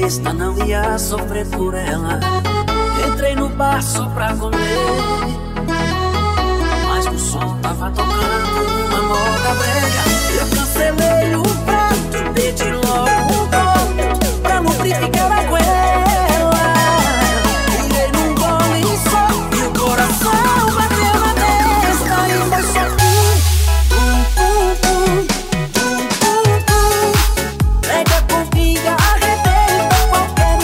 besta, não ia sofrer por ela. Entrei no bar só pra comer, mas o som tava tocando uma moda brega. Eu cancelei o prato, pedi logo um copo pra lubrificar a goela. Virei num gole só e o coração bateu na testa. E foi só brega com pinga, arrebenta qualquer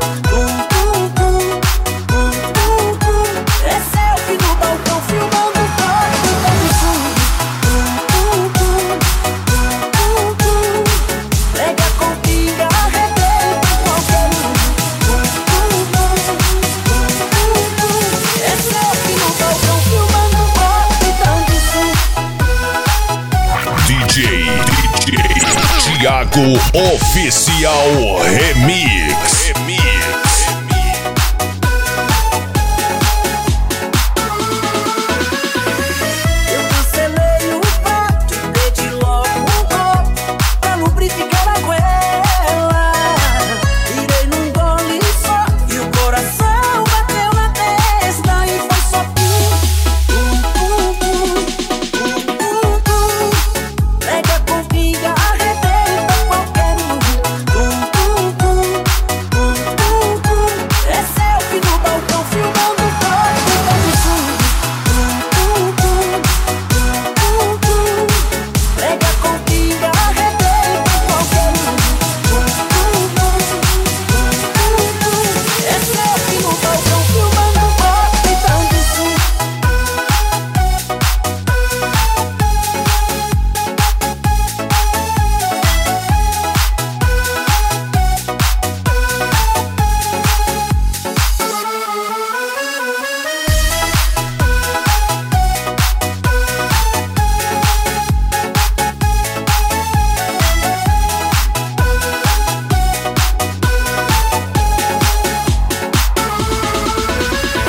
esse é o fim do balcão, filmando o corpo todo sujo. Brega com pinga, arrebenta qualquer esse é o fim do balcão, filmando o corpo todo sujo. DJ Thiago Oficial Remix.